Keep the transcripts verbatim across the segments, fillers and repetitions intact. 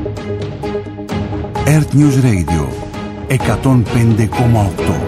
Earth News Radio εκατόν πέντε κόμμα οκτώ.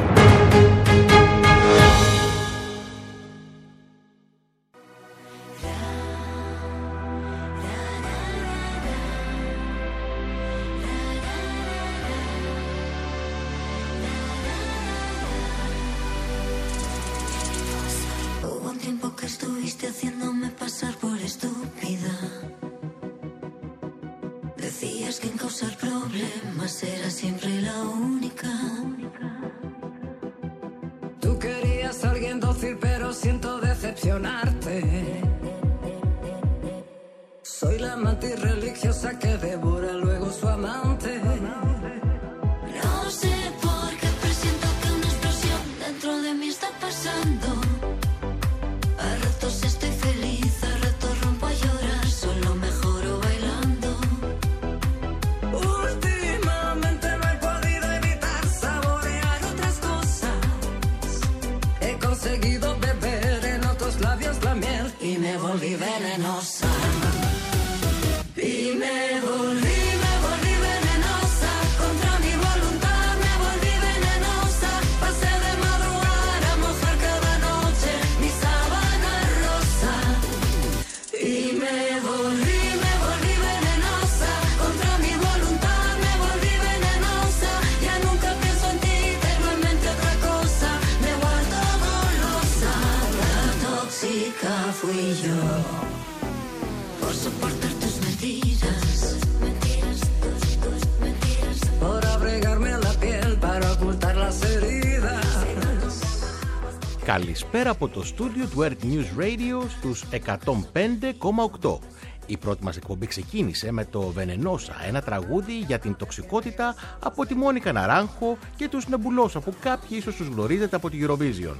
Καλησπέρα από το στούντιο του Earth News Radio στους εκατόν πέντε κόμμα οκτώ. Η πρώτη μας εκπομπή ξεκίνησε με το Venenosa, ένα τραγούδι για την τοξικότητα από τη Μόνικα Ναράγχο και τους Νεμπουλόσα, που κάποιοι ίσως τους γνωρίζετε από τη Eurovision.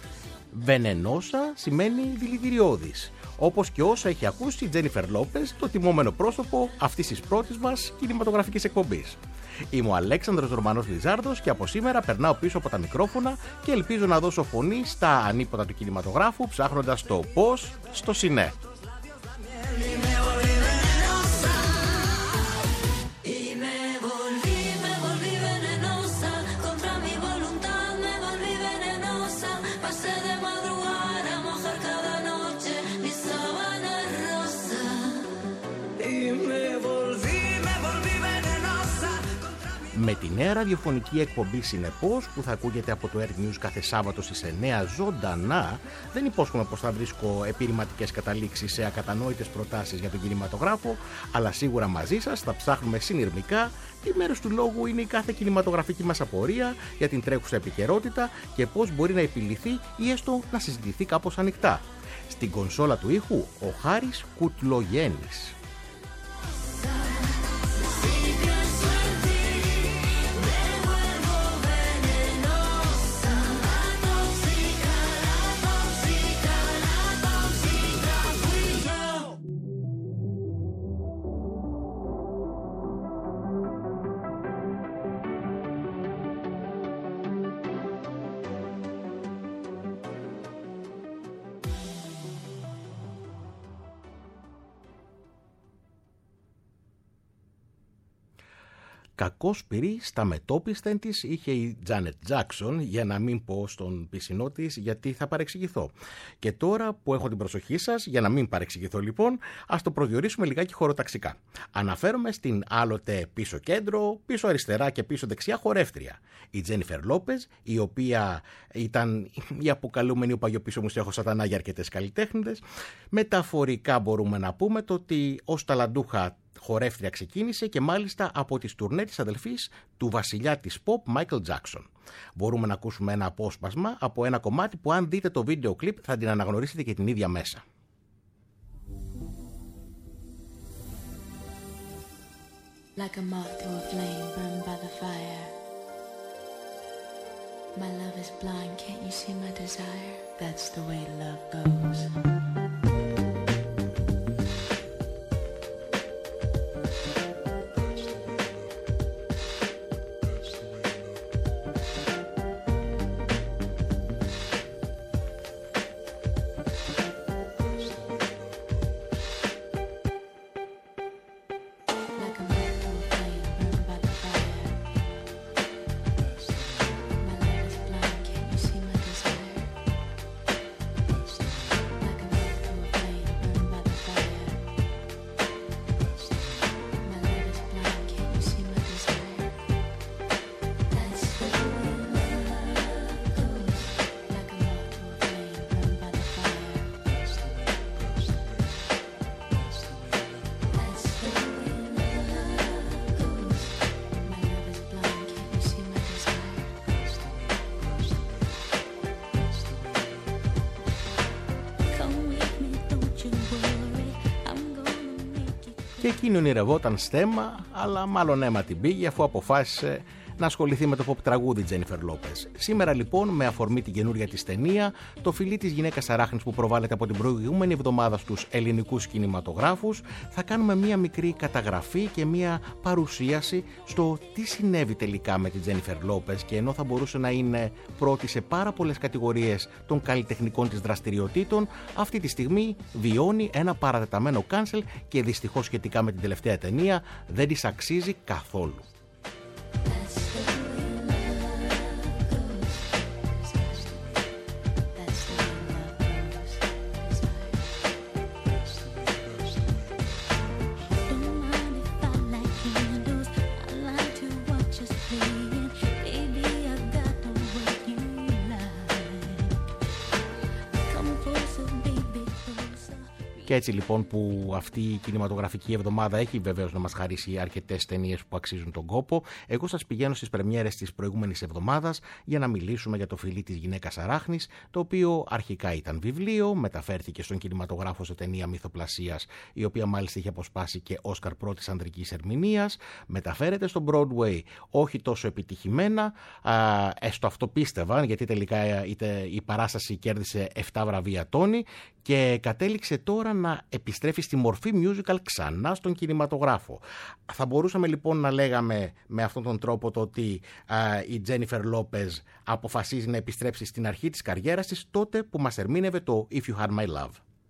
Venenosa σημαίνει δηλητηριώδης, όπως και όσα έχει ακούσει η Τζένιφερ Λόπες, το τιμόμενο πρόσωπο αυτής της πρώτης μας κινηματογραφικής εκπομπής. Είμαι ο Αλέξανδρος Ρωμανός Λιζάρδος και από σήμερα περνάω πίσω από τα μικρόφωνα και ελπίζω να δώσω φωνή στα ανίποτα του κινηματογράφου, ψάχνοντας το πώς στο σινέ. Με τη νέα ραδιοφωνική εκπομπή συνεπώς, που θα ακούγεται από το Earth News κάθε Σάββατο στις εννιά ζωντανά, δεν υπόσχομαι πως θα βρίσκω επιρρηματικές καταλήξεις σε ακατανόητες προτάσεις για τον κινηματογράφο, αλλά σίγουρα μαζί σας θα ψάχνουμε συνειρμικά τι μέρος του λόγου είναι η κάθε κινηματογραφική μας απορία για την τρέχουσα επικαιρότητα και πώς μπορεί να επιλυθεί ή έστω να συζητηθεί κάπως ανοιχτά. Στην κονσόλα του ήχου, ο Χάρης Κουτλογέννης. Κακός πυρή στα μετόπισθεν της είχε η Τζάνετ Τζάκσον, για να μην πω στον πισινό της, γιατί θα παρεξηγηθώ. Και τώρα που έχω την προσοχή σας, για να μην παρεξηγηθώ λοιπόν, ας το προδιορίσουμε λιγάκι χωροταξικά. Αναφέρομαι στην άλλοτε πίσω κέντρο, πίσω αριστερά και πίσω δεξιά χορεύτρια, η Τζένιφερ Λόπες, η οποία ήταν η αποκαλούμενη ο παγιοπίσω μουσέχο σατανά για αρκετές καλλιτέχνηδες. Μεταφορικά μπορούμε να πούμε το ότι ως ταλαντούχα χορεύτρια ξεκίνησε και μάλιστα από τις τουρνέ της αδελφής του βασιλιά της pop Michael Jackson. Μπορούμε να ακούσουμε ένα απόσπασμα από ένα κομμάτι που, αν δείτε το βίντεο κλιπ, θα την αναγνωρίσετε και την ίδια μέσα. Like a moth to a flame burned by the fire. My love is blind, can't you see my desire? That's the way love goes. Like a moth to και εκείνη ονειρευόταν στέμμα, αλλά μάλλον αίμα την πήγε αφού αποφάσισε να ασχοληθεί με το pop τραγούδι Τζένιφερ Λόπες. Σήμερα λοιπόν, με αφορμή την καινούρια της ταινία, το φιλί της γυναίκας αράχνης που προβάλλεται από την προηγούμενη εβδομάδα στους ελληνικούς κινηματογράφους, θα κάνουμε μία μικρή καταγραφή και μία παρουσίαση στο τι συνέβη τελικά με την Τζένιφερ Λόπες, και ενώ θα μπορούσε να είναι πρώτη σε πάρα πολλές κατηγορίες των καλλιτεχνικών της δραστηριοτήτων, αυτή τη στιγμή βιώνει ένα παρατεταμένο κάνσελ και δυστυχώς σχετικά με την τελευταία ταινία δεν της αξίζει καθόλου. Και έτσι λοιπόν που αυτή η κινηματογραφική εβδομάδα έχει βεβαίως να μας χαρίσει αρκετές ταινίες που αξίζουν τον κόπο, εγώ σας πηγαίνω στις πρεμιέρες της προηγούμενης εβδομάδας για να μιλήσουμε για το φιλί της γυναίκας αράχνης, το οποίο αρχικά ήταν βιβλίο, μεταφέρθηκε στον κινηματογράφο σε ταινία μυθοπλασίας, η οποία μάλιστα είχε αποσπάσει και Όσκαρ πρώτης ανδρικής ερμηνείας, μεταφέρεται στο Broadway όχι τόσο επιτυχημένα, α, έστω αυτό πίστευαν, γιατί τελικά η παράσταση κέρδισε επτά βραβεία Τόνι και κατέληξε τώρα να επιστρέφει στη μορφή musical ξανά στον κινηματογράφο. Θα μπορούσαμε λοιπόν να λέγαμε με αυτόν τον τρόπο το ότι α, η Τζένιφερ Λόπες αποφασίζει να επιστρέψει στην αρχή της καριέρας της, τότε που μας ερμήνευε το If You Had My Love.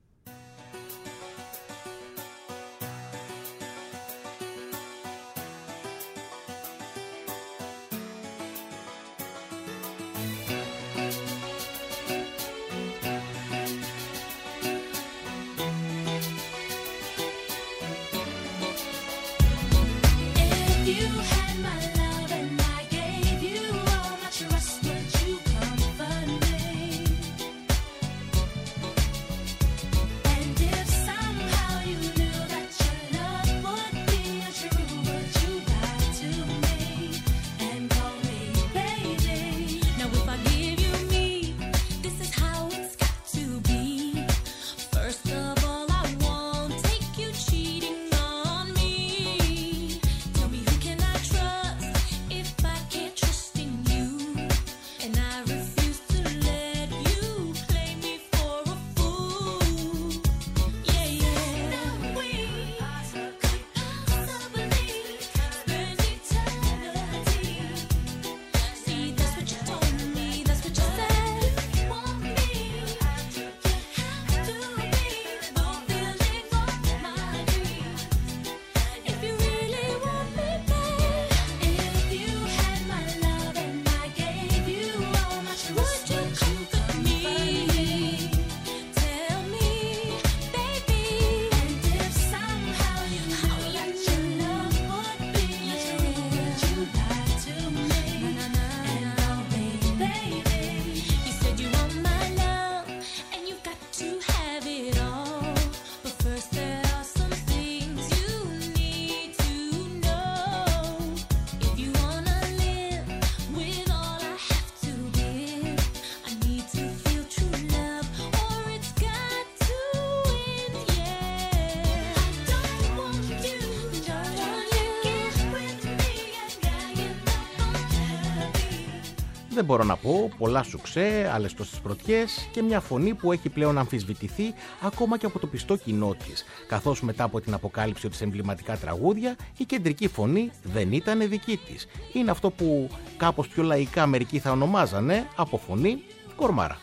Δεν μπορώ να πω, πολλά σουξέ, άλλες τόσες πρωτιές και μια φωνή που έχει πλέον αμφισβητηθεί ακόμα και από το πιστό κοινό της, καθώς μετά από την αποκάλυψη της εμβληματικά τραγούδια η κεντρική φωνή δεν ήταν δική της. Είναι αυτό που κάπως πιο λαϊκά μερικοί θα ονομάζανε από φωνή κορμάρα.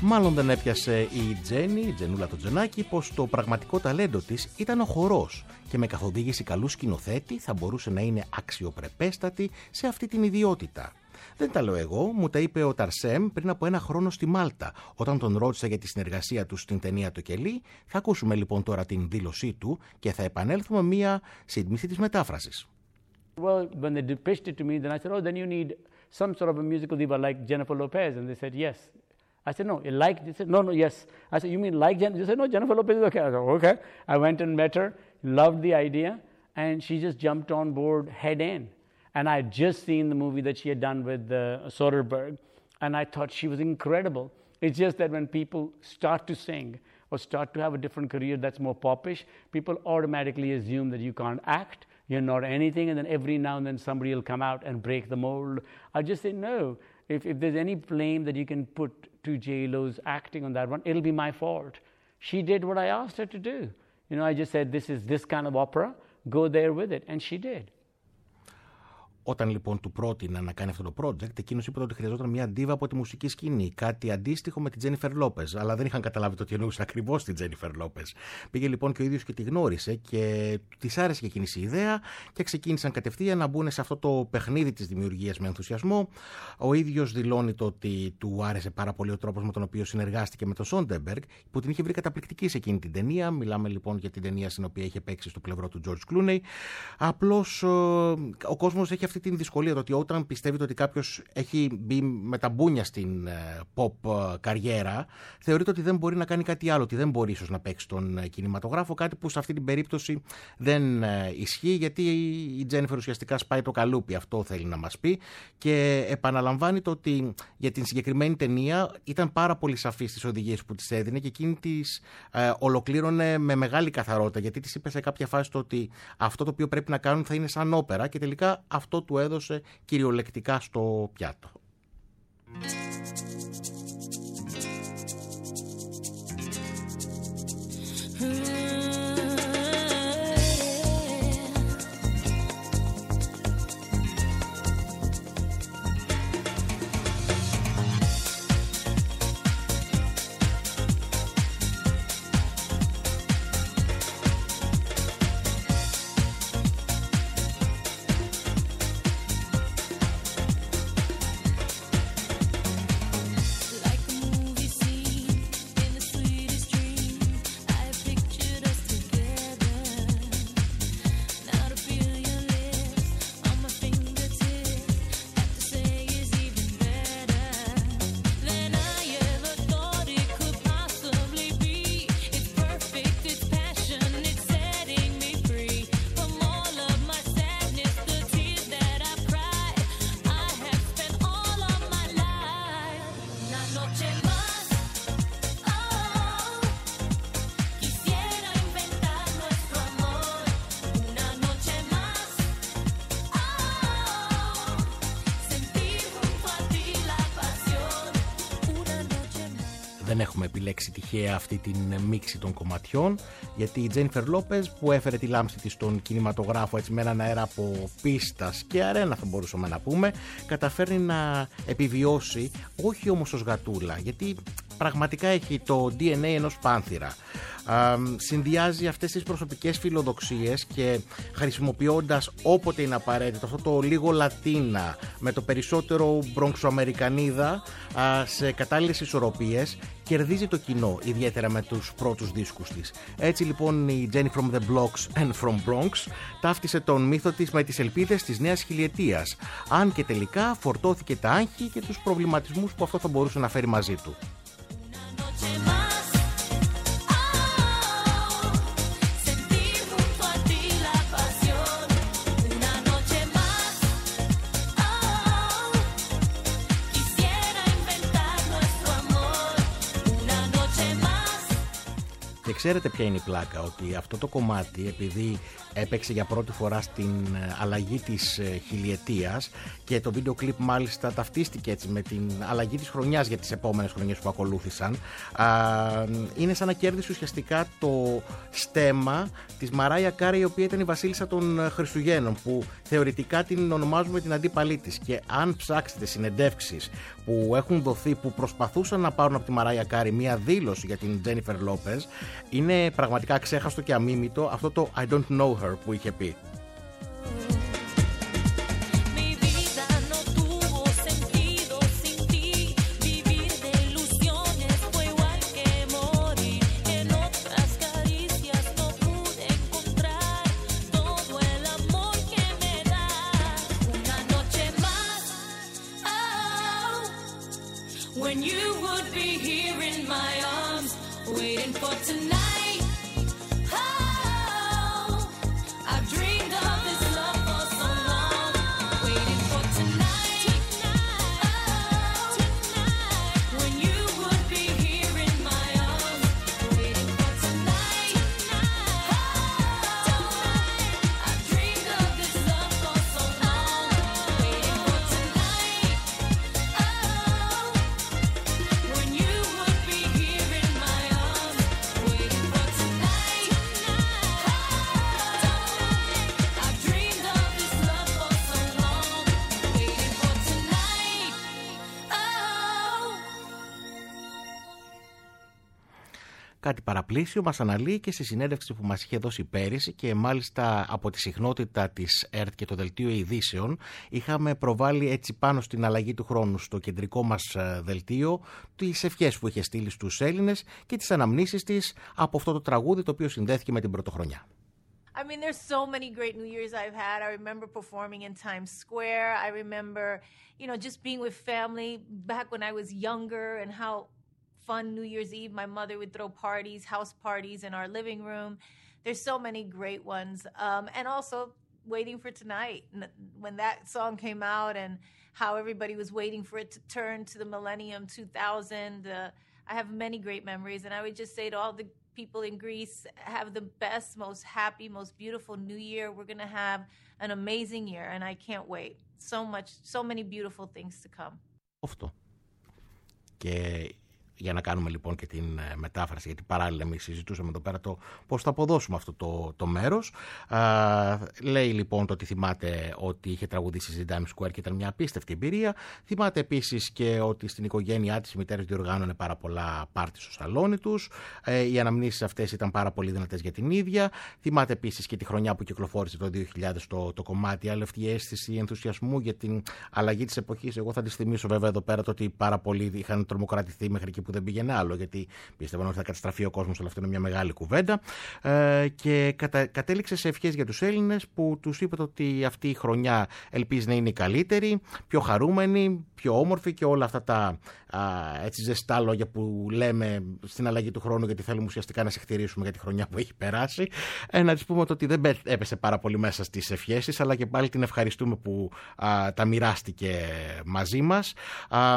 Μάλλον δεν έπιασε η Τζέννη, η Τζενούλα το Τζενάκι, πως το πραγματικό ταλέντο της ήταν ο χορός και με καθοδήγηση καλού σκηνοθέτη θα μπορούσε να είναι αξιοπρεπέστατη σε αυτή την ιδιότητα. Δεν τα λέω εγώ, μου τα είπε ο Ταρσέμ πριν από ένα χρόνο στη Μάλτα, όταν τον ρώτησα για τη συνεργασία του στην ταινία «Το Κελί». Θα ακούσουμε λοιπόν τώρα την δήλωσή του και θα επανέλθουμε μία σύντμηση της μετάφρασης. Well, when they pitched it to me, then I said, oh, then you need some sort of a musical diva like Jennifer Lopez. And they said, yes. I said, no, you like? They said, no, no, yes. I said, you mean like Jennifer? They said, no, Jennifer Lopez is okay. I said, okay. I went and met her, loved the idea, and she just jumped on board head in. And I had just seen the movie that she had done with uh, Soderbergh, and I thought she was incredible. It's just that when people start to sing or start to have a different career that's more popish, people automatically assume that you can't act, you're not anything, and then every now and then somebody will come out and break the mold. I just say, no, if, if there's any blame that you can put to J-Lo's acting on that one, it'll be my fault. She did what I asked her to do. You know, I just said, this is this kind of opera, go there with it, and she did. Όταν λοιπόν του πρότεινα να κάνει αυτό το project, εκείνος είπε ότι χρειαζόταν μια ντίβα από τη μουσική σκηνή. Κάτι αντίστοιχο με την Τζένιφερ Λόπεζ. Αλλά δεν είχαν καταλάβει το τι εννοούσε ακριβώς την Τζένιφερ Λόπεζ. Πήγε λοιπόν και ο ίδιος και τη γνώρισε και της άρεσε και εκείνη η ιδέα και ξεκίνησαν κατευθείαν να μπουν σε αυτό το παιχνίδι της δημιουργίας με ενθουσιασμό. Ο ίδιος δηλώνει το ότι του άρεσε πάρα πολύ ο τρόπος με τον οποίο συνεργάστηκε με τον Σόντεμπεργκ, που την είχε βρει καταπληκτική σε εκείνη την ταινία. Μιλάμε λοιπόν για την ταινία στην οποία είχε παίξει στο πλευρό του George Clooney. Απλώς ο κόσμος έχει αυτή την δυσκολία, το ότι όταν πιστεύει ότι κάποιος έχει μπει με τα μπούνια στην pop καριέρα, θεωρείται ότι δεν μπορεί να κάνει κάτι άλλο, ότι δεν μπορεί ίσως να παίξει τον κινηματογράφο, κάτι που σε αυτή την περίπτωση δεν ισχύει, γιατί η Τζένιφερ ουσιαστικά σπάει το καλούπι, αυτό θέλει να μας πει, και επαναλαμβάνει το ότι για την συγκεκριμένη ταινία ήταν πάρα πολύ σαφή στις οδηγίες που της έδινε και εκείνη της ε, ολοκλήρωνε με μεγάλη καθαρότητα, γιατί της είπε σε κάποια φάση το ότι αυτό το οποίο πρέπει να κάνουν θα είναι σαν όπερα και τελικά αυτό του έδωσε κυριολεκτικά στο πιάτο. Δεν έχουμε επιλέξει τυχαία αυτή την μίξη των κομματιών, γιατί η Τζένιφερ Λόπεζ, που έφερε τη λάμψη της στον κινηματογράφο έτσι με έναν αέρα από πίστας και αρένα θα μπορούσαμε να πούμε, καταφέρνει να επιβιώσει, όχι όμως ως γατούλα, γιατί πραγματικά έχει το ντι εν έι ενός πάνθυρα. Α, συνδυάζει αυτές τις προσωπικές φιλοδοξίες και χρησιμοποιώντας όποτε είναι απαραίτητο αυτό το λίγο Λατίνα με το περισσότερο Μπρονξοαμερικανίδα σε κατάλληλες ισορροπίες, κερδίζει το κοινό, ιδιαίτερα με τους πρώτους δίσκους της. Έτσι λοιπόν η Jenny from the Blocks and from Bronx ταύτισε τον μύθο της με τις ελπίδες της νέας χιλιετίας, αν και τελικά φορτώθηκε τα άγχη και τους προβληματισμούς που αυτό θα μπορούσε να φέρει μαζί του. Και ξέρετε ποια είναι η πλάκα, ότι αυτό το κομμάτι, επειδή έπαιξε για πρώτη φορά στην αλλαγή της χιλιετίας και το βίντεο κλιπ μάλιστα ταυτίστηκε έτσι με την αλλαγή της χρονιάς για τις επόμενες χρονιές που ακολούθησαν. Είναι σαν να κέρδισε ουσιαστικά το στέμμα της Μαράια Κάρεϊ, η οποία ήταν η βασίλισσα των Χριστουγέννων, που θεωρητικά την ονομάζουμε την αντίπαλή της. Και αν ψάξετε συνεντεύξεις που έχουν δοθεί, που προσπαθούσαν να πάρουν από τη Μαράια Κάρεϊ μία δήλωση για την Τζένιφερ Λόπες, είναι πραγματικά ξέχαστο και αμίμητο αυτό το I don't know her που είχε πει. Κάτι παραπλήσιο μας αναλύει και στη συνέντευξη που μας είχε δώσει πέρυσι, και μάλιστα από τη συχνότητα της ΕΡΤ και το Δελτίο Ειδήσεων είχαμε προβάλει έτσι πάνω στην αλλαγή του χρόνου στο κεντρικό μας δελτίο τις ευχές που είχε στείλει στους Έλληνες και τις αναμνήσεις της από αυτό το τραγούδι, το οποίο συνδέθηκε με την πρωτοχρονιά. I mean, there's so many great New Year's I've had. I remember performing in Times Square. I remember, you know, just being with family back when I was younger, and how fun New Year's Eve my mother would throw parties, house parties in our living room. There's so many great ones. Um, and also Waiting for Tonight, when that song came out and how everybody was waiting for it to turn to the millennium two thousand. Uh, I have many great memories, and I would just say to all the people in Greece, have the best, most happy, most beautiful New Year. We're going to have an amazing year, and I can't wait. So much, so many beautiful things to come. Αυτό. Και για να κάνουμε λοιπόν και την μετάφραση, γιατί παράλληλα εμείς συζητούσαμε εδώ πέρα το πώς θα αποδώσουμε αυτό το, το μέρος. Α, λέει λοιπόν το ότι θυμάται ότι είχε τραγουδήσει στην Times Square και ήταν μια απίστευτη εμπειρία. Θυμάται επίσης και ότι στην οικογένειά της οι μητέρες διοργάνωνε πάρα πολλά πάρτι στο σαλόνι τους. Ε, οι αναμνήσεις αυτές ήταν πάρα πολύ δυνατές για την ίδια. Θυμάται επίσης και τη χρονιά που κυκλοφόρησε το δύο χιλιάδες το, το κομμάτι. Άλλη αυτή η αίσθηση ενθουσιασμού για την αλλαγή της εποχής. Εγώ θα τη θυμίσω βέβαια εδώ πέρα το ότι πάρα πολλοί είχαν τρομοκρατηθεί μέχρι εκεί που δεν πήγαινε άλλο, γιατί πίστευαν ότι θα καταστραφεί ο κόσμος, αλλά αυτό είναι μια μεγάλη κουβέντα. Ε, και κατα, κατέληξε σε ευχές για τους Έλληνες, που τους είπε ότι αυτή η χρονιά ελπίζει να είναι η καλύτερη, πιο χαρούμενη, πιο όμορφη, και όλα αυτά τα α, έτσι ζεστά λόγια που λέμε στην αλλαγή του χρόνου, γιατί θέλουμε ουσιαστικά να συγχτηρίσουμε για τη χρονιά που έχει περάσει. Ε, να της πούμε ότι δεν έπεσε πάρα πολύ μέσα στις ευχές της, αλλά και πάλι την ευχαριστούμε που α, τα μοιράστηκε μαζί μας. Α,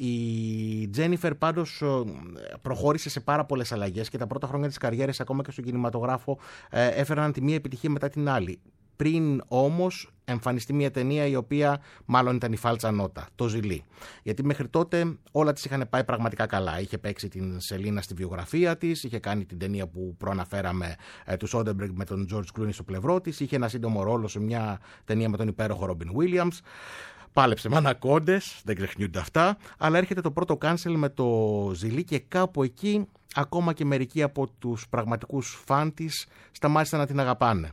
η Τζένιφερ πάντως προχώρησε σε πάρα πολλές αλλαγές, και τα πρώτα χρόνια της καριέρας, ακόμα και στον κινηματογράφο, ε, έφεραν τη μία επιτυχία μετά την άλλη. Πριν όμως εμφανιστεί μια ταινία η οποία μάλλον ήταν η φάλτσα νότα, το Ζηλί. Γιατί μέχρι τότε όλα της είχαν πάει πραγματικά καλά. Είχε παίξει την Σελίνα στη βιογραφία της, είχε κάνει την ταινία που προαναφέραμε ε, του Σόντεμπεργκ με τον Τζορτζ Κλούνι στο πλευρό της, είχε ένα σύντομο ρόλο σε μια ταινία με τον υπέροχο Ρόμπιν Βίλιαμς. Πάλεψε με ανακόντες, δεν ξεχνιούνται αυτά, αλλά έρχεται το πρώτο κάνσελ με το Ζηλί, και κάπου εκεί ακόμα και μερικοί από τους πραγματικούς φαν της σταμάτησαν να την αγαπάνε.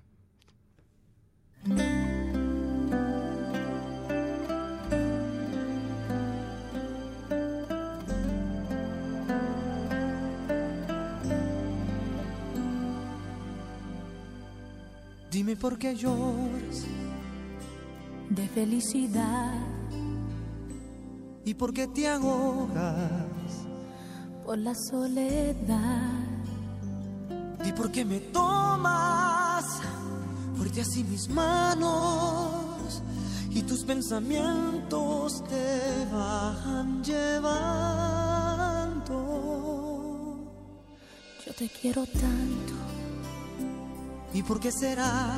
Dime por qué lloras de felicidad. ¿Y por qué te ahogas? Por la soledad. ¿Y por qué me tomas fuerte así mis manos y tus pensamientos te van llevando? Yo te quiero tanto ¿Y por qué será?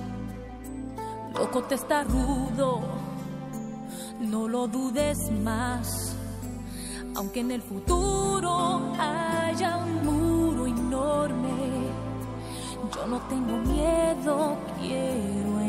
Loco testarudo, no lo dudes más. Aunque en el futuro haya un muro enorme, yo no tengo miedo, quiero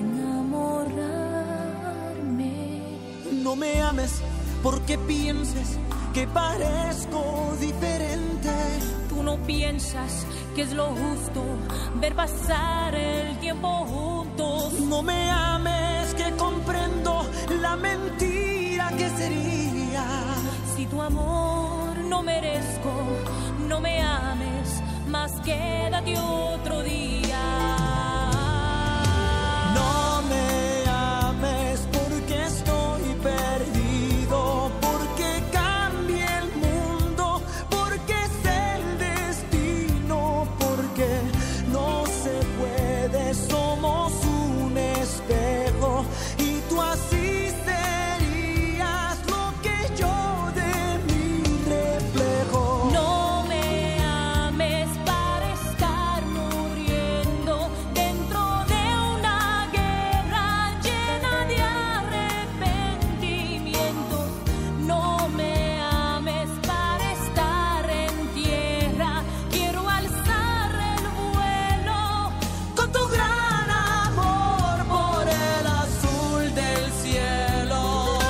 enamorarme. No me ames porque pienses que parezco diferente. Tú no piensas que es lo justo ver pasar el tiempo juntos. No me ames que comprendo la mentira que sería. Si tu amor no merezco, no me ames, más quédate otro día. No me ames porque estoy perdido, porque cambia el mundo, porque es el destino, porque no se puede, somos un espejo y tú así serías lo que yo de mi reflejo. No me ames para estar muriendo dentro de una guerra llena de arrepentimiento. No me ames para estar en tierra, quiero alzar el vuelo Con tu gran amor por el azul del cielo.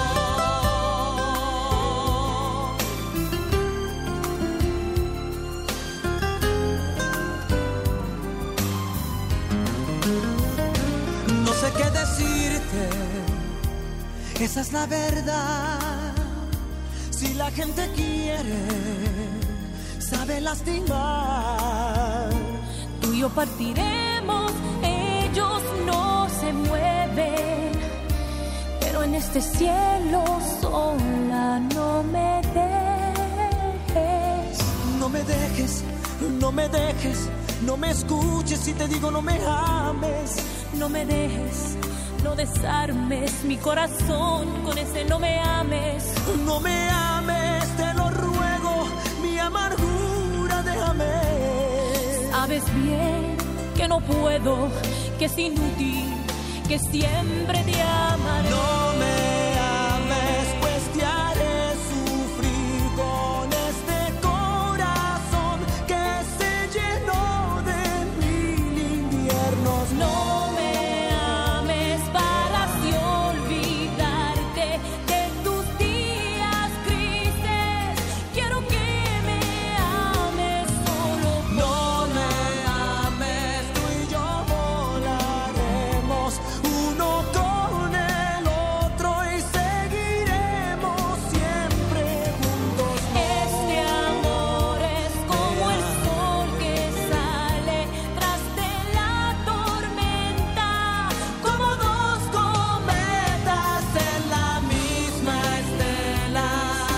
No sé qué decirte, esa es la verdad. Si la gente quiere, sabe lastimar. Tú y yo partiremos, ellos no se mueven, pero en este cielo sola no me dejes. No me dejes, no me dejes, no me escuches si te digo no me ames. No me dejes, no desarmes mi corazón con ese no me ames. No me ames, te lo ruego, mi amargura déjame. Sabes bien que no puedo, que es inútil, que siempre te amaré. No me ames, pues te haré sufrir con este corazón que se llenó de mil inviernos. No me ames para así olvidarte de tus días grises. Quiero que me ames solo. No me ames, tú y yo volaremos uno con el otro y seguiremos siempre juntos. Este amor es como el sol que sale tras de la tormenta, Como dos cometas en la misma estela.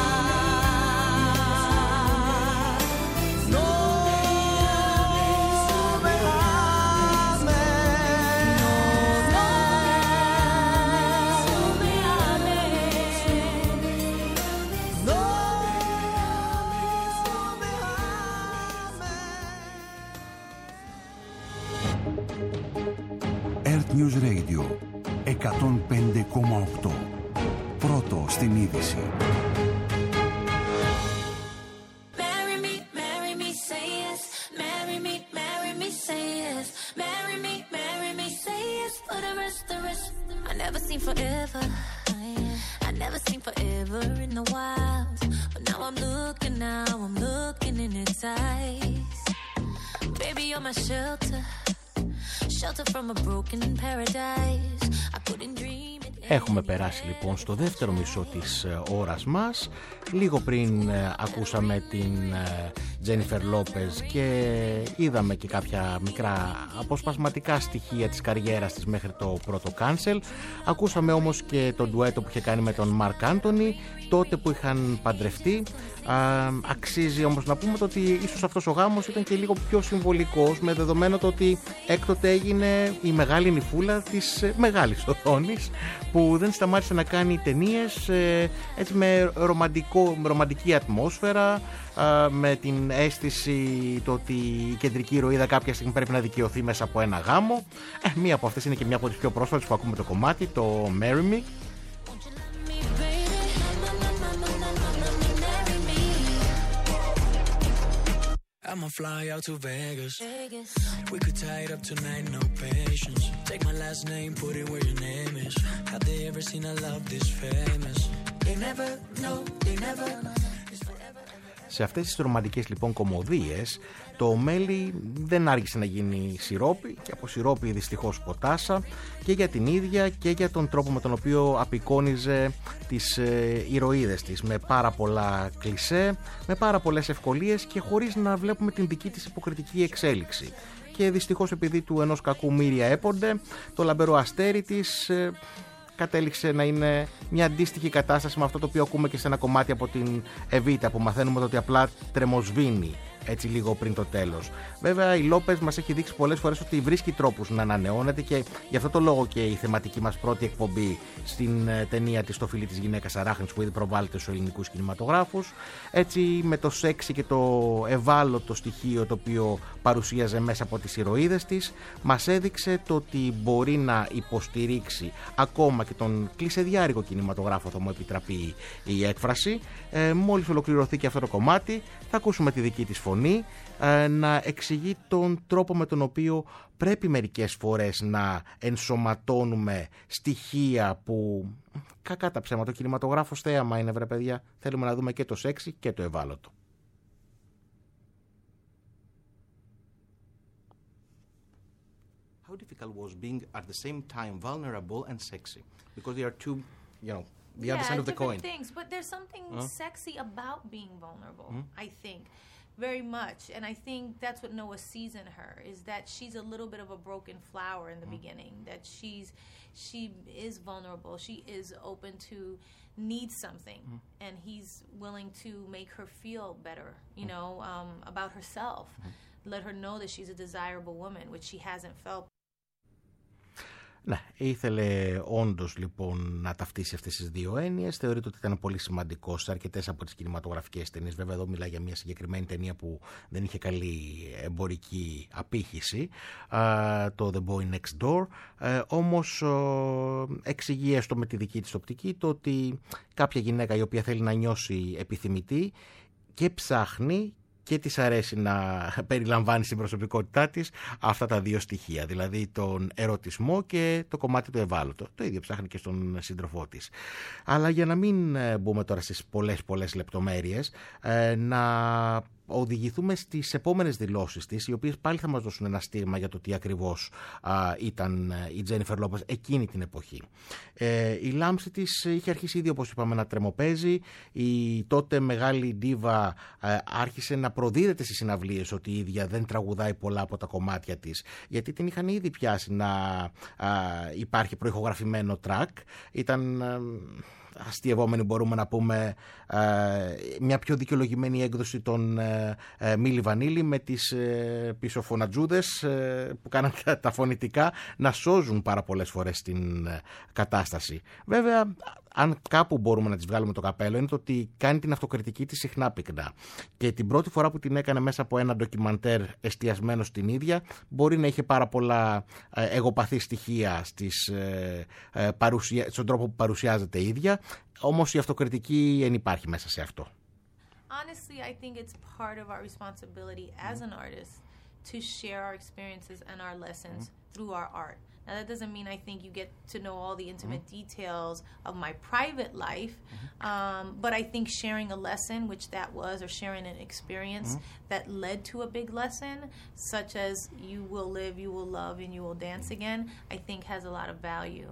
No me ames, no me ames. no me ames. Earth News Radio εκατόν πέντε κόμμα οκτώ. Πρώτο στην είδηση. Marry me, marry me, say yes. Marry me, marry me, say yes. Marry me, marry me, say yes. For the rest, the rest. I never seen forever. I never seen forever in the wild. But now I'm looking, now I'm looking in its eyes. Baby, you're my shelter. Shelter from a broken paradise. I couldn't dream it. Έχουμε περάσει λοιπόν στο δεύτερο μισό της ε, ώρας μας. Λίγο πριν ε, ακούσαμε την ε, Τζένιφερ Λόπεζ και είδαμε και κάποια μικρά αποσπασματικά στοιχεία της καριέρας της μέχρι το πρώτο Cancel. Ακούσαμε όμως και τον ντουέτο που είχε κάνει με τον Μαρκ Άντονι τότε που είχαν παντρευτεί. Α, αξίζει όμως να πούμε το ότι ίσως αυτός ο γάμος ήταν και λίγο πιο συμβολικός, με δεδομένο το ότι έκτοτε έγινε η μεγάλη νυφούλα της ε, μεγάλης οθόνης, που δεν σταμάτησε να κάνει ταινίες ε, έτσι με ρομαντικό, ρομαντική ατμόσφαιρα, ε, με την αίσθηση το ότι η κεντρική ηρωίδα κάποια στιγμή πρέπει να δικαιωθεί μέσα από ένα γάμο. Ε, μία από αυτές είναι και μία από τις πιο πρόσφατες που ακούμε το κομμάτι, το Marry Me. I'ma fly out to Vegas. Vegas. We could tie it up tonight, no patience. Take my last name, put it where your name is. Have they ever seen a love this famous? They never know, they never. Σε αυτές τις ρομαντικές λοιπόν κομμωδίες το μέλι δεν άργησε να γίνει σιρόπι και από σιρόπι δυστυχώς ποτάσα και για την ίδια και για τον τρόπο με τον οποίο απεικόνιζε τις ε, ηρωίδες της, με πάρα πολλά κλισέ, με πάρα πολλές ευκολίες και χωρίς να βλέπουμε την δική της υποκριτική εξέλιξη. Και δυστυχώς επειδή του ενός κακού μύρια έπονται, το λαμπερό αστέρι της ε, κατέληξε να είναι μια αντίστοιχη κατάσταση με αυτό το οποίο ακούμε και σε ένα κομμάτι από την Εβίτα, που μαθαίνουμε ότι απλά τρεμοσβήνει έτσι λίγο πριν το τέλος. Βέβαια η Λόπες μας έχει δείξει πολλές φορές ότι βρίσκει τρόπους να ανανεώνεται και γι' αυτό το λόγο και η θεματική μας πρώτη εκπομπή στην ταινία της «Το φιλί της γυναίκας Αράχνης» που ήδη προβάλλεται στους ελληνικούς κινηματογράφους, έτσι με το σεξι και το ευάλωτο στοιχείο το οποίο παρουσίαζε μέσα από τις ηρωίδες της, μας έδειξε το ότι μπορεί να υποστηρίξει ακόμα και τον κλεισεδιάρικο κινηματογράφο, θα μου επιτραπεί η έκφραση. Ε, μόλις ολοκληρωθεί και αυτό το κομμάτι θα ακούσουμε τη δική της φωνή ε, να εξηγεί τον τρόπο με τον οποίο πρέπει μερικές φορές να ενσωματώνουμε στοιχεία που, κακά τα ψέματα, το κινηματογράφος θέαμα είναι, βρε παιδιά, θέλουμε να δούμε και το σεξι και το ευάλωτο. How difficult was being at the same time vulnerable and sexy? Because they are two, you know, the yeah, other side of the coin. things, but there's something huh? sexy about being vulnerable, mm-hmm. I think, very much. And I think that's what Noah sees in her, is that she's a little bit of a broken flower in the mm-hmm. beginning, that she's she is vulnerable, she is open to need something, mm-hmm. and he's willing to make her feel better, you know, um, about herself, mm-hmm. let her know that she's a desirable woman, which she hasn't felt. Ναι, ήθελε όντως λοιπόν να ταυτίσει αυτές τις δύο έννοιες. Θεωρείται ότι ήταν πολύ σημαντικό σε αρκετές από τις κινηματογραφικές ταινίες. Βέβαια, εδώ μιλάει για μια συγκεκριμένη ταινία που δεν είχε καλή εμπορική απήχηση, το The Boy Next Door. Ε, όμως εξηγεί έστω με τη δική της οπτική το ότι κάποια γυναίκα η οποία θέλει να νιώσει επιθυμητή και ψάχνει και της αρέσει να περιλαμβάνει στην προσωπικότητά της αυτά τα δύο στοιχεία, δηλαδή τον ερωτισμό και το κομμάτι του ευάλωτο. Το ίδιο ψάχνει και στον σύντροφό της. Αλλά για να μην μπούμε τώρα στις πολλές πολλές λεπτομέρειες, να οδηγηθούμε στις επόμενες δηλώσεις της, οι οποίες πάλι θα μας δώσουν ένα στίγμα για το τι ακριβώς α, ήταν η Τζένιφερ Λόπες εκείνη την εποχή. Ε, η λάμψη της είχε αρχίσει ήδη, όπως είπαμε, να τρεμοπαίζει. Η τότε μεγάλη ντίβα ε, άρχισε να προδίδεται στις συναυλίες ότι η ίδια δεν τραγουδάει πολλά από τα κομμάτια της, γιατί την είχαν ήδη πιάσει να α, υπάρχει προηχογραφημένο τρακ. Ήταν... Α, αστειευόμενοι μπορούμε να πούμε ε, μια πιο δικαιολογημένη έκδοση των ε, ε, Μίλι Βανίλη με τις ε, πίσω φωνατζούδες ε, που κάναν τα, τα φωνητικά να σώζουν πάρα πολλές φορές την ε, κατάσταση. Βέβαια, αν κάπου μπορούμε να της βγάλουμε το καπέλο είναι το ότι κάνει την αυτοκριτική της συχνά πυκνά. Και την πρώτη φορά που την έκανε μέσα από ένα ντοκιμαντέρ εστιασμένο στην ίδια, μπορεί να είχε πάρα πολλά ε, εγωπαθή στοιχεία στις, ε, ε, παρουσια... στον τρόπο που παρουσιάζεται η ίδια, όμως η αυτοκριτική δεν υπάρχει μέσα σε αυτό. Honestly, I think it's part of our responsibility as an artist to share our experiences and our lessons mm-hmm. through our art. Now, that doesn't mean I think you get to know all the intimate mm-hmm. details of my private life, mm-hmm. um, but I think sharing a lesson, which that was, or sharing an experience mm-hmm. that led to a big lesson, such as you will live, you will love, and you will dance again, I think has a lot of value.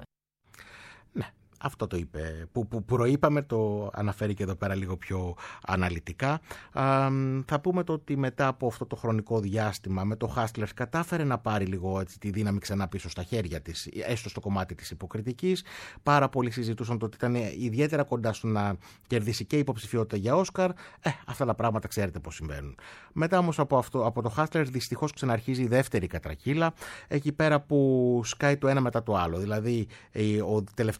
Αυτό το είπε, που, που προείπαμε, το αναφέρει και εδώ πέρα λίγο πιο αναλυτικά. Α, θα πούμε το ότι μετά από αυτό το χρονικό διάστημα με το Hustlers κατάφερε να πάρει λίγο έτσι, τη δύναμη ξανά πίσω στα χέρια της, έστω στο κομμάτι της υποκριτικής. Πάρα πολλοί συζητούσαν το ότι ήταν ιδιαίτερα κοντά στο να κερδίσει και υποψηφιότητα για Όσκαρ. Ε, αυτά τα πράγματα ξέρετε πώς συμβαίνουν. Μετά όμως από, αυτό, από το Hustlers δυστυχώς ξαναρχίζει η δεύτερη κατρακύλα, εκεί πέρα που σκάει το ένα μετά το άλλο. Δηλαδή ο τελευταίος δίσκος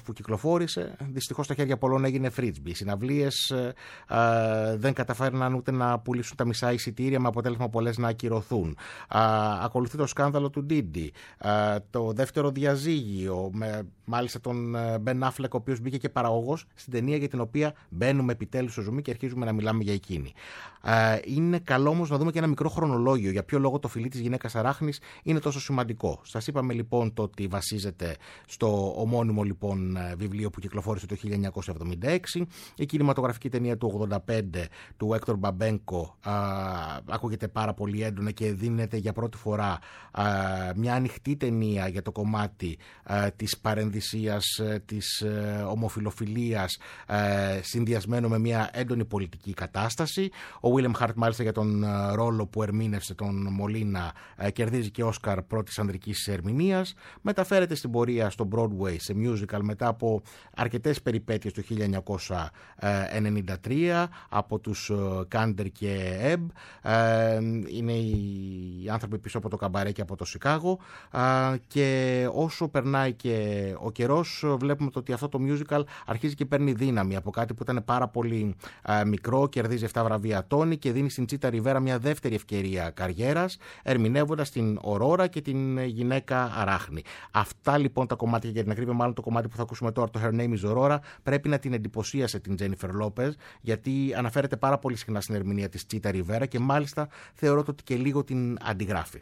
που κυκλοφόρησε, δυστυχώς στα χέρια πολλών έγινε φρίτζμπι. Οι συναυλίες ε, ε, δεν καταφέρναν ούτε να πουλήσουν τα μισά εισιτήρια, με αποτέλεσμα πολλές να ακυρωθούν. Ε, ακολουθεί το σκάνδαλο του Ντίντι, ε, το δεύτερο διαζύγιο, με, μάλιστα τον Μπεν Αφλεκ, ο οποίος μπήκε και παραγωγός στην ταινία για την οποία μπαίνουμε επιτέλους στο ζουμί και αρχίζουμε να μιλάμε για εκείνη. Ε, είναι καλό όμως να δούμε και ένα μικρό χρονολόγιο για ποιο λόγο το φιλί της γυναίκας αράχνης είναι τόσο σημαντικό. Σας είπαμε λοιπόν το ότι βασίζεται στο ομώνυμο λοιπόν βιβλίο που κυκλοφόρησε το χίλια εννιακόσια εβδομήντα έξι. Η κινηματογραφική ταινία του ογδόντα πέντε του Έκτορ Μπαμπένκο α, ακούγεται πάρα πολύ έντονα και δίνεται για πρώτη φορά α, μια ανοιχτή ταινία για το κομμάτι α, της παρενδυσίας, της α, ομοφιλοφιλίας, α, συνδυασμένο με μια έντονη πολιτική κατάσταση. Ο Βίλεμ Χαρτ μάλιστα για τον α, ρόλο που ερμήνευσε τον Μολίνα α, κερδίζει και Όσκαρ πρώτης ανδρικής ερμηνείας. Μεταφέρεται στην πορεία στο Broadway σε musical μετά από αρκετές περιπέτειες το χίλια εννιακόσια ενενήντα τρία από τους Κάντερ και Εμπ. Είναι οι άνθρωποι πίσω από το καμπαρέ και από το Σικάγο, και όσο περνάει και ο καιρός βλέπουμε ότι αυτό το musical αρχίζει και παίρνει δύναμη από κάτι που ήταν πάρα πολύ μικρό, κερδίζει επτά βραβεία Τόνι και δίνει στην Τσίτα Ριβέρα μια δεύτερη ευκαιρία καριέρας, ερμηνεύοντας την Ορόρα και την γυναίκα αράχνη. Αυτά λοιπόν τα κομμάτια, για την ακρίβεια μάλλον το κομμάτι που θα ακούσουμε τώρα, το Her Name is Aurora, πρέπει να την εντυπωσίασε την Τζένιφερ Λόπεζ, γιατί αναφέρεται πάρα πολύ συχνά στην ερμηνεία της Τσίτα Ριβέρα και μάλιστα θεωρώ ότι και λίγο την αντιγράφει.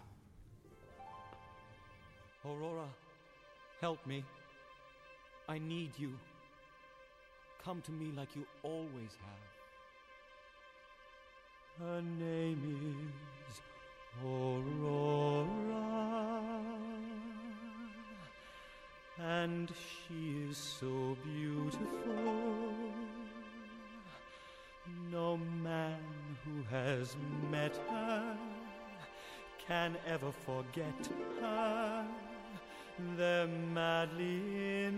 Aurora, help me. I need you. Come to me like you always have. Her name is Aurora, and she is so beautiful. No man who has met her can ever forget her. They're madly in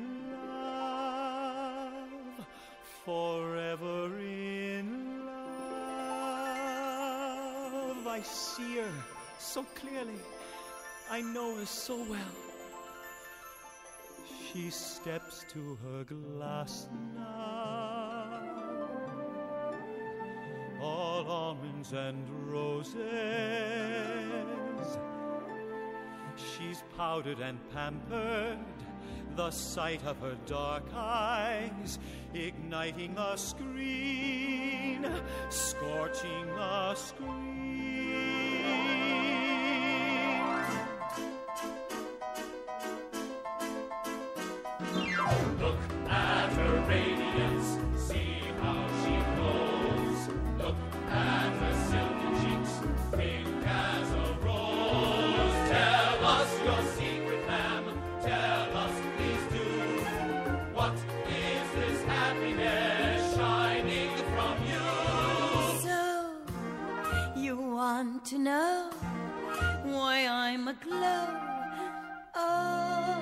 love, forever in love. I see her so clearly, I know her so well. She steps to her glass now, all almonds and roses. She's powdered and pampered, the sight of her dark eyes igniting a screen, scorching a screen. Look at her radiance, see how she glows. Look at her silky cheeks, pink as a rose. Tell us your secret, ma'am, tell us please do. What is this happiness shining from you? So, you want to know why I'm aglow? Oh.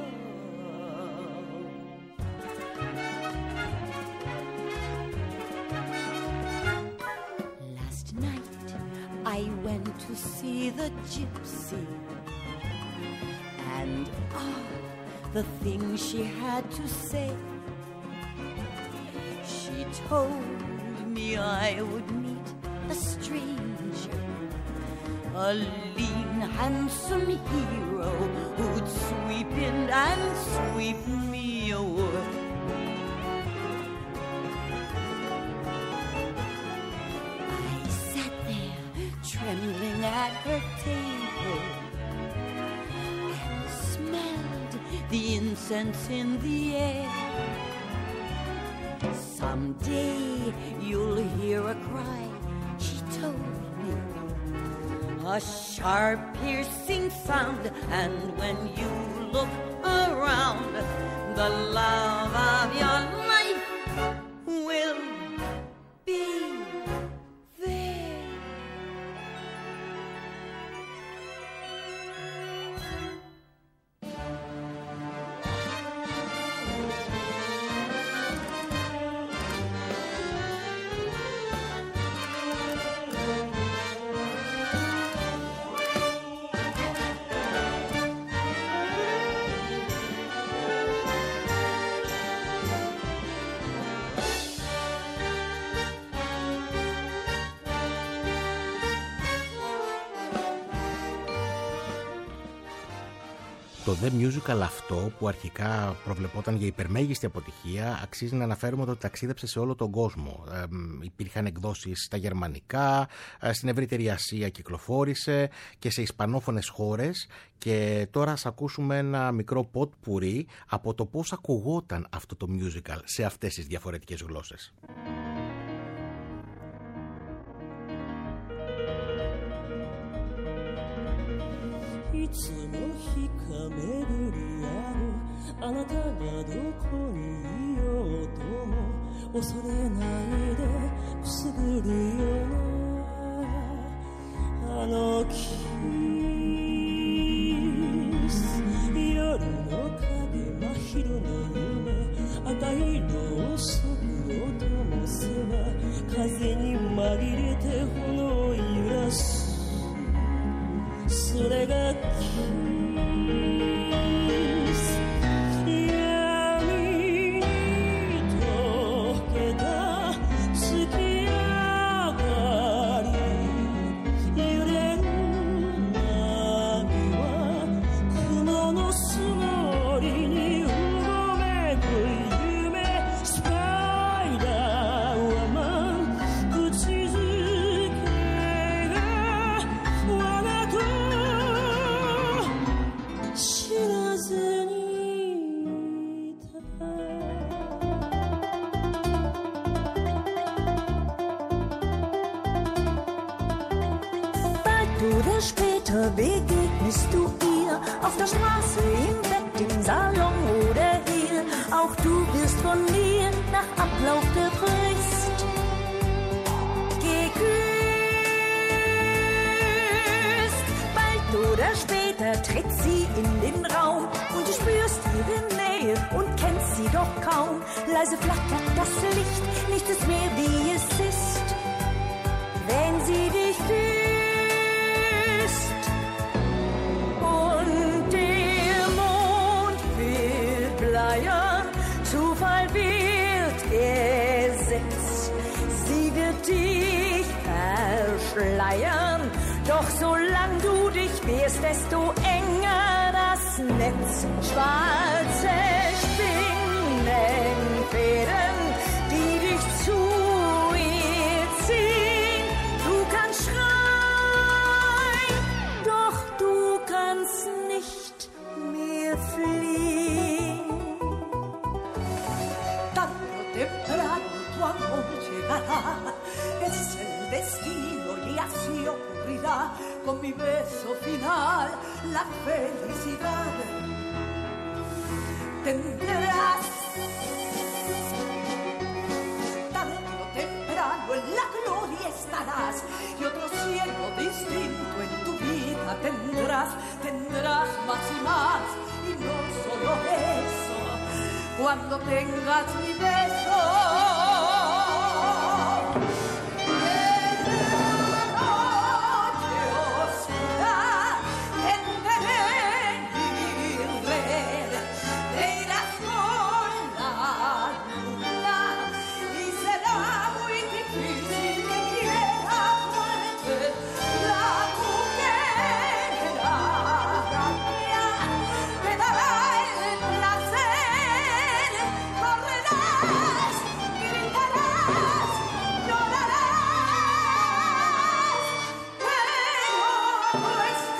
Last night I went to see the gypsy, and ah, the things she had to say. She told me I would meet a stranger, a lean, handsome hero who'd sweep in and sweep me away. I sat there trembling at her table and smelled the incense in the air. Someday you'll hear a cry, she told me, a sharp piercing sound, and when you look around, the love of your life will be there. Το The Musical αυτό, που αρχικά προβλεπόταν για υπερμέγιστη αποτυχία, αξίζει να αναφέρουμε ότι ταξίδεψε σε όλο τον κόσμο. Ε, υπήρχαν εκδόσεις στα γερμανικά, ε, στην ευρύτερη Ασία κυκλοφόρησε και σε ισπανόφωνες χώρες, και τώρα ας ακούσουμε ένα μικρό pot pourri από το πώς ακουγόταν αυτό το musical σε αυτές τις διαφορετικές γλώσσες. Oder später begegnest du ihr auf der Straße, im Bett, im Salon oder hier. Auch du wirst von mir nach Ablauf der Frist geküsst. Bald oder später tritt sie in den Raum und du spürst ihre Nähe und kennst sie doch kaum. Leise flackert das Licht, nichts ist mehr wie es ist, wenn sie dich küsst. Zufall wird Gesetz, sie wird dich verschleiern. Doch solange du dich wehrst, desto enger das Netz. Schwarze Spinnenfäden, die dich zu ihr ziehen. Du kannst schreien, doch du kannst nicht mehr fliehen. Tu amor llegará, es el destino y así ocurrirá. Con mi beso final la felicidad tendrás. Tarde o temprano en la gloria estarás y otro cielo distinto en tu vida tendrás. Tendrás más y más y no solo eso. Cuando tengas mi beso, en la noche oscura tenderé mi red, te irás con la luna y será muy difícil que quiera muerte la mujer araña, te dará el placer. Correrás, gritarás, llorarás, pero no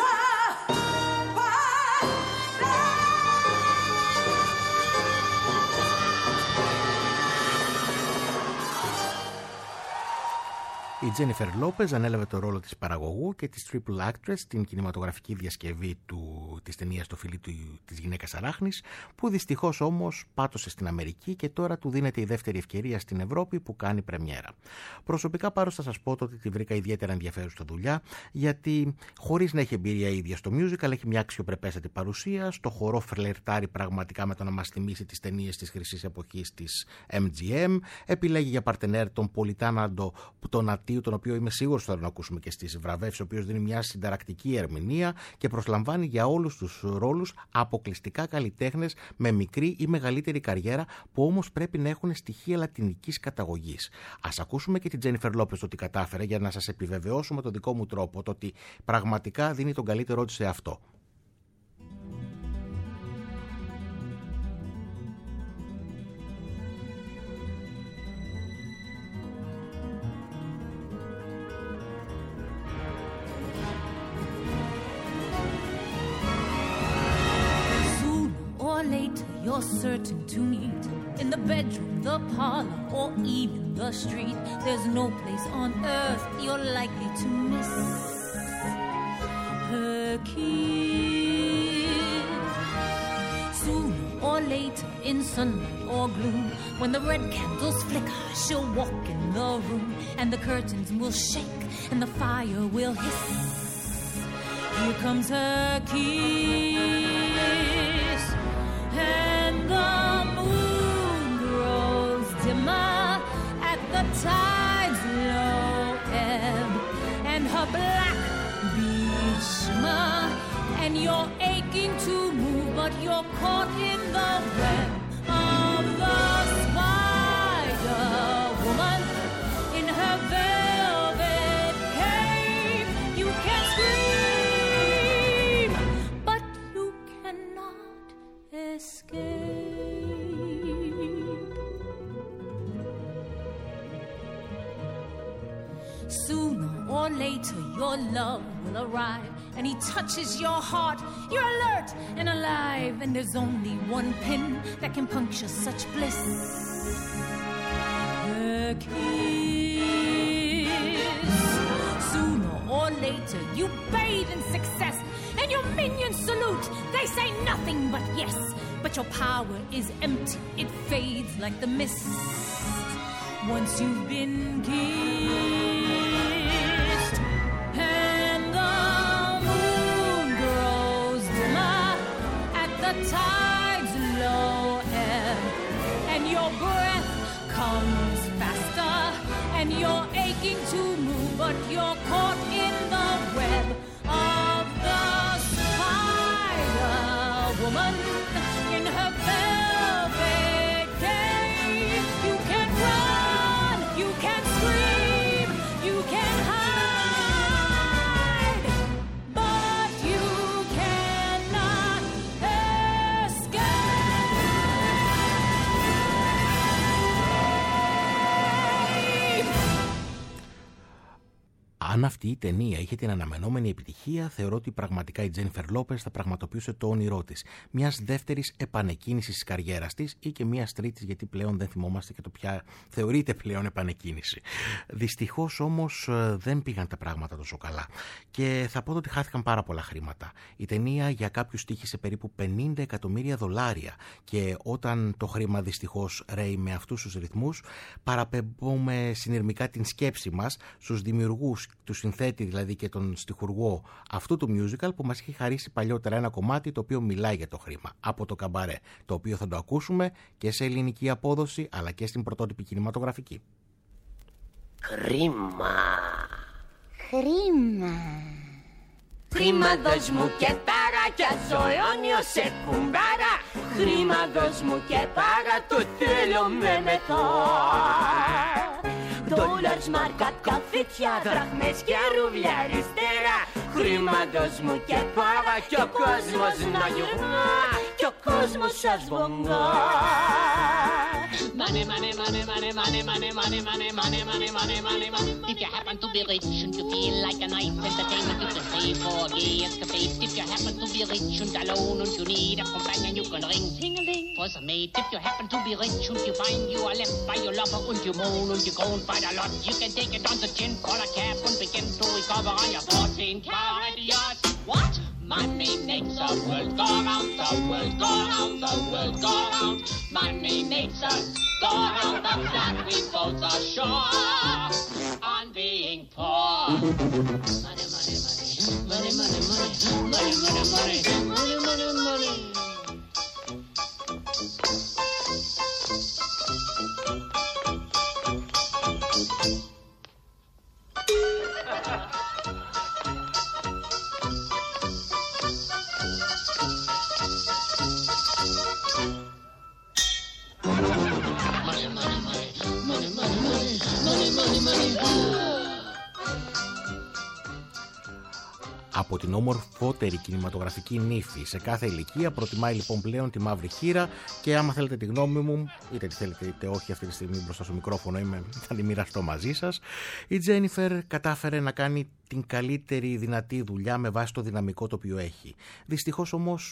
Η Τζένιφερ Λόπεζ ανέλαβε το ρόλο της παραγωγού και της Triple Actress στην κινηματογραφική διασκευή του, της ταινίας «Το φιλί του, της γυναίκας αράχνης», που δυστυχώς όμως πάτωσε στην Αμερική και τώρα του δίνεται η δεύτερη ευκαιρία στην Ευρώπη που κάνει πρεμιέρα. Προσωπικά πάντως θα σας πω ότι τη βρήκα ιδιαίτερα ενδιαφέρουσα δουλειά, γιατί χωρίς να έχει εμπειρία ίδια στο musical έχει μια αξιοπρεπέστατη παρουσία, στο χορό φλερτάρει πραγματικά με το να μας θυμίσει τις ταινίες της χρυσής εποχής της εμ τζι εμ, επιλέγει για παρτενέρ τον πολυτάναντο τον Αττίου, τον οποίο είμαι σίγουρος θα τον ακούσουμε και στις βραβεύσεις, ο οποίος δίνει μια συνταρακτική ερμηνεία και προσλαμβάνει για όλους τους ρόλους αποκλειστικά καλλιτέχνες με μικρή ή μεγαλύτερη καριέρα, που όμως πρέπει να έχουν στοιχεία λατινικής καταγωγής. Ας ακούσουμε και την Τζένιφερ Λόπεζ το τι κατάφερε, για να σας επιβεβαιώσω με τον δικό μου τρόπο το ότι πραγματικά δίνει τον καλύτερό της σε αυτό. you're certain to meet in the bedroom, the parlor, or even the street. There's no place on earth you're likely to miss her kiss. Sooner or later, in sunlight or gloom, when the red candles flicker, she'll walk in the room, and the curtains will shake, and the fire will hiss. Here comes her kiss, and the moon grows dimmer at the tide's low ebb, and her black beach shimmer, and you're aching to move, but you're caught in the web of the spider woman in her velvet cape. You can scream, but you cannot escape. Sooner or later, your love will arrive, and he touches your heart. You're alert and alive, and there's only one pin that can puncture such bliss. Her kiss. Sooner or later, you bathe in success, and your minions salute. They say nothing but yes, but your power is empty. It fades like the mist once you've been kissed. And the moon grows dimmer at the tide's low ebb, and your breath comes faster, and you're aching to move, but you're caught in the web of the spider woman in her velvet cape. You can run, you can scream, you can hide, but you cannot escape. Αν αυτή η ταινία είχε την αναμενόμενη επιτυχία, θεωρώ ότι πραγματικά η Τζένιφερ Λόπες θα πραγματοποιούσε το όνειρό της. Μιας δεύτερης επανεκκίνησης της καριέρας της ή και μιας τρίτης, γιατί πλέον δεν θυμόμαστε και το ποια θεωρείται πλέον επανεκκίνηση. Δυστυχώς όμως δεν πήγαν τα πράγματα τόσο καλά. Και θα πω ότι χάθηκαν πάρα πολλά χρήματα. Η ταινία για κάποιους στοίχησε περίπου πενήντα εκατομμύρια δολάρια. Και όταν το χρήμα δυστυχώς ρέει με αυτούς τους ρυθμούς, παραπέμπουμε συνειρμικά την σκέψη μας στους δημιουργούς, του συνθέτη δηλαδή και τον στιχουργό αυτού του musical, που μας είχε χαρίσει παλιότερα ένα κομμάτι το οποίο μιλάει για το χρήμα, από το Καμπαρέ, το οποίο θα το ακούσουμε και σε ελληνική απόδοση αλλά και στην πρωτότυπη κινηματογραφική. Χρήμα. Χρήμα. Χρήμα δώσ' μου και πάρα κι ας ο αιώνιος σε κουμπάρα. Χρήμα δώσ' μου και πάρα, το θέλω με μετά. Δόλαρς, μάρκα, καφέτια, δραχμές και ρούβλια αριστερά. Χρήμα δώσ' μου και πάρα κι ο κόσμος να γυρνά, κι ο κόσμος σας βογγά. Money, money, money, money, money, money, money, money, money, money, money, money, money. If you happen to be rich and you feel like a nice entertainment, you can pay for a gay escapade. If you happen to be rich and alone and you need a companion, you can ring ting-a-ling for some mate. If you happen to be rich and you find you are left by your lover and you moan and you groan quite a lot, you can take it on the chin, call a cab and begin to recover on your fourteen carat yacht. What? Money makes the world go round, the world go round, the world go round. Money makes us go round the flat, we both are sure on being poor. Money, money, money, money, money, money, money, money, money, money, money, money. Από την όμορφότερη κινηματογραφική νύφη σε κάθε ηλικία προτιμάει λοιπόν πλέον τη Μαύρη Χήρα, και άμα θέλετε τη γνώμη μου, είτε τη θέλετε είτε όχι αυτή τη στιγμή μπροστά στο μικρόφωνο είμαι, θα τη μοιραστώ μαζί σας. Η Τζένιφερ κατάφερε να κάνει την καλύτερη δυνατή δουλειά με βάση το δυναμικό το οποίο έχει. Δυστυχώς όμως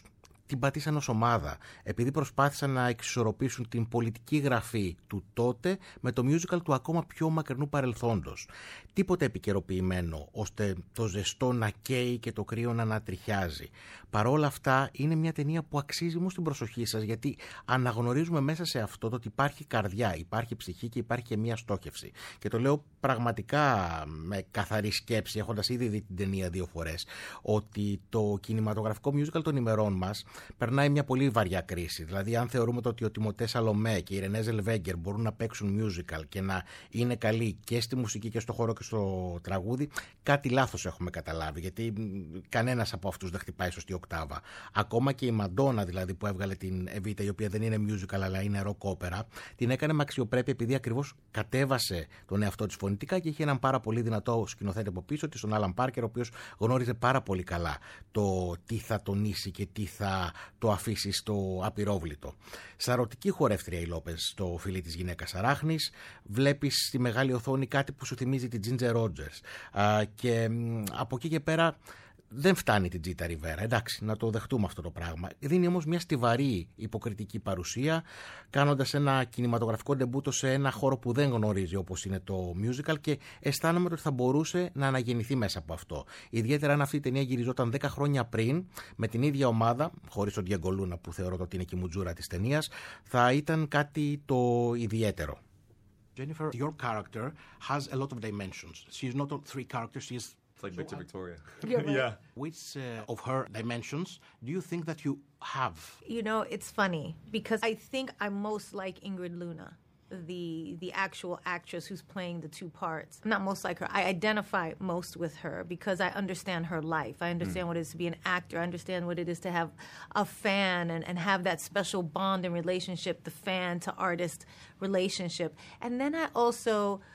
την πατήσαν ως ομάδα, επειδή προσπάθησαν να εξισορροπήσουν την πολιτική γραφή του τότε με το musical του ακόμα πιο μακρινού παρελθόντος. Τίποτε επικαιροποιημένο, ώστε το ζεστό να καίει και το κρύο να ανατριχιάζει. Παρόλα αυτά, είναι μια ταινία που αξίζει μου στην προσοχή σας, γιατί αναγνωρίζουμε μέσα σε αυτό το ότι υπάρχει καρδιά, υπάρχει ψυχή και υπάρχει και μια στόχευση. Και το λέω πραγματικά με καθαρή σκέψη, έχοντας ήδη δει την ταινία δύο φορές, ότι το κινηματογραφικό musical των ημερών μας περνάει μια πολύ βαριά κρίση. Δηλαδή, αν θεωρούμε το ότι ο Τιμωτέ Σαλομέ και η Ρενέ Ζελβέγκερ μπορούν να παίξουν musical και να είναι καλοί και στη μουσική και στο χώρο και στο τραγούδι, κάτι λάθος έχουμε καταλάβει. Γιατί κανένας από αυτούς δεν χτυπάει σωστή οκτάβα. Ακόμα και η Μαντόνα, δηλαδή, που έβγαλε την Εβίτα, η οποία δεν είναι musical αλλά είναι rock opera, την έκανε με αξιοπρέπεια επειδή ακριβώς κατέβασε τον εαυτό της φωνητικά και είχε έναν πάρα πολύ δυνατό σκηνοθέτη από πίσω της, τον Άλαν Πάρκερ, ο οποίος γνώριζε πάρα πολύ καλά το τι θα τονίσει και τι θα το αφήσει στο απειρόβλητο. Σαρωτική χορεύτρια η Λόπες, το φιλί της γυναίκας αράχνης. Βλέπεις στη μεγάλη οθόνη κάτι που σου θυμίζει την Ginger Rogers. Α, και από εκεί και πέρα δεν φτάνει την Τζίτα Ριβέρα. Εντάξει, να το δεχτούμε αυτό το πράγμα. Δίνει όμως μια στιβαρή υποκριτική παρουσία, κάνοντας ένα κινηματογραφικό ντεμπούτο σε ένα χώρο που δεν γνωρίζει, όπως είναι το musical, και αισθάνομαι ότι θα μπορούσε να αναγεννηθεί μέσα από αυτό. Ιδιαίτερα αν αυτή η ταινία γυριζόταν δέκα χρόνια πριν, με την ίδια ομάδα, χωρίς τον Διέγκο Λούνα που θεωρώ ότι είναι και η μουτζούρα της ταινίας, θα ήταν κάτι το ιδιαίτερο. Jennifer, your character has a lot of dimensions. She's not three characters, she's It's like Victor Victoria. Yeah. yeah. Which uh, of her dimensions do you think that you have? You know, it's funny because I think I'm most like Ingrid Luna, the the actual actress who's playing the two parts. I'm not most like her. I identify most with her because I understand her life. I understand mm. what it is to be an actor. I understand what it is to have a fan and, and have that special bond and relationship, the fan to artist relationship. And then I also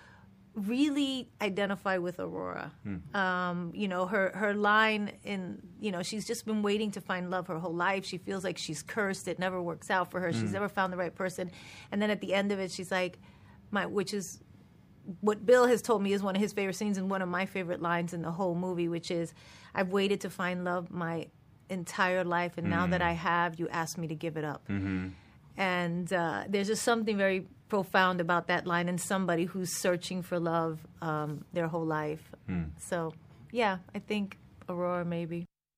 really identify with Aurora. Hmm. Um, you know, her her line in, you know, she's just been waiting to find love her whole life. She feels like she's cursed. It never works out for her. Hmm. She's never found the right person. And then at the end of it, she's like, my, which is what Bill has told me is one of his favorite scenes and one of my favorite lines in the whole movie, which is, I've waited to find love my entire life, and hmm. now that I have, you ask me to give it up. Mm-hmm. And uh, there's just something very profound about that line in somebody who's searching for love um, their whole life. Mm. So, yeah, I think Aurora maybe.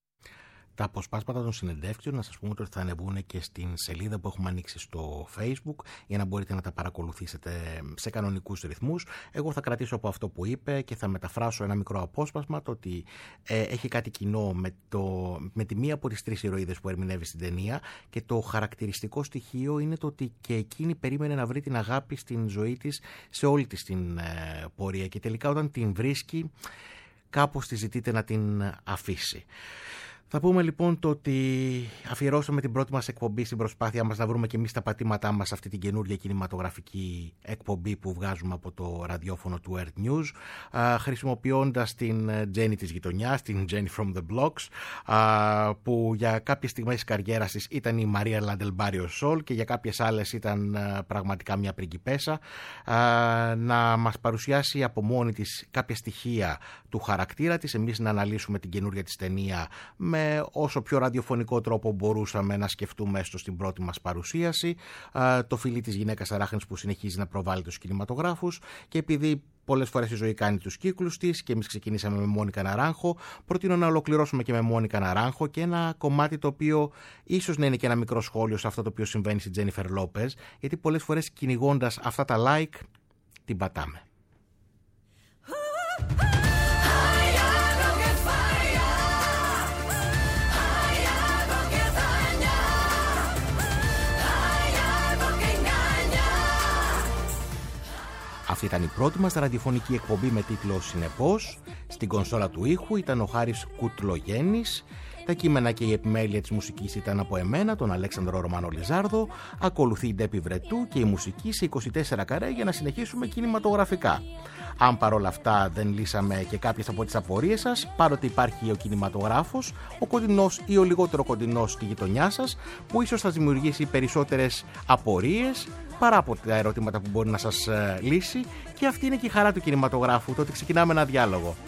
Τα αποσπάσματα των συνεντεύξεων, να σας πούμε ότι θα ανεβούν και στην σελίδα που έχουμε ανοίξει στο Facebook, για να μπορείτε να τα παρακολουθήσετε σε κανονικούς ρυθμούς. Εγώ θα κρατήσω από αυτό που είπε και θα μεταφράσω ένα μικρό απόσπασμα, το ότι ε, έχει κάτι κοινό με, το, με τη μία από τις τρεις ηρωίδες που ερμηνεύει στην ταινία, και το χαρακτηριστικό στοιχείο είναι το ότι και εκείνη περίμενε να βρει την αγάπη στην ζωή της σε όλη της την ε, πορεία, και τελικά όταν την βρίσκει κάπως τη ζητείται να την αφήσει. Θα πούμε λοιπόν το ότι αφιερώσαμε την πρώτη μας εκπομπή στην προσπάθειά μας να βρούμε και εμείς τα πατήματά μας σε αυτή την καινούργια κινηματογραφική εκπομπή που βγάζουμε από το ραδιόφωνο του Earth News, α, χρησιμοποιώντας την Jenny της γειτονιάς, την Jenny from the Blocks, α, που για κάποιες στιγμές της καριέρας της ήταν η Μαρία Λαντελμπάριο Σολ και για κάποιες άλλες ήταν α, πραγματικά μια πριγκιπέσα, α, να μας παρουσιάσει από μόνη της κάποια στοιχεία του χαρακτήρα της, εμείς να αναλύσουμε την καινούργια της ταινία με όσο πιο ραδιοφωνικό τρόπο μπορούσαμε να σκεφτούμε έστω στην πρώτη μας παρουσίαση, το φιλί της γυναίκας αράχνης που συνεχίζει να προβάλλει τους κινηματογράφους, και επειδή πολλές φορές η ζωή κάνει τους κύκλους της και εμείς ξεκινήσαμε με Μόνικα Ναράγχο, προτείνω να ολοκληρώσουμε και με Μόνικα Ναράγχο και ένα κομμάτι το οποίο ίσως να είναι και ένα μικρό σχόλιο σε αυτό το οποίο συμβαίνει στη Τζένιφερ Λόπες, γιατί πολλές φορές κυνηγώντας αυτά τα like την πατάμε. Αυτή ήταν η πρώτη μας ραδιοφωνική εκπομπή με τίτλο «Συνεπώς». Στην κονσόλα του ήχου ήταν ο Χάρης Κουτλογέννης. Τα κείμενα και η επιμέλεια της μουσικής ήταν από εμένα, τον Αλέξανδρο Ρωμανό Λιζάρδο. Ακολουθεί η Ντέπη Βρετού και η μουσική σε είκοσι τέσσερα καρέ για να συνεχίσουμε κινηματογραφικά. Αν παρόλα αυτά δεν λύσαμε και κάποιες από τις απορίες σας, παρότι υπάρχει ο κινηματογράφος, ο κοντινός ή ο λιγότερο κοντινός στη γειτονιά σας, που ίσως θα δημιουργήσει περισσότερες απορίες παρά από τα ερωτήματα που μπορεί να σας λύσει, και αυτή είναι και η χαρά του κινηματογράφου, το ότι ξεκινάμε ένα διάλογο.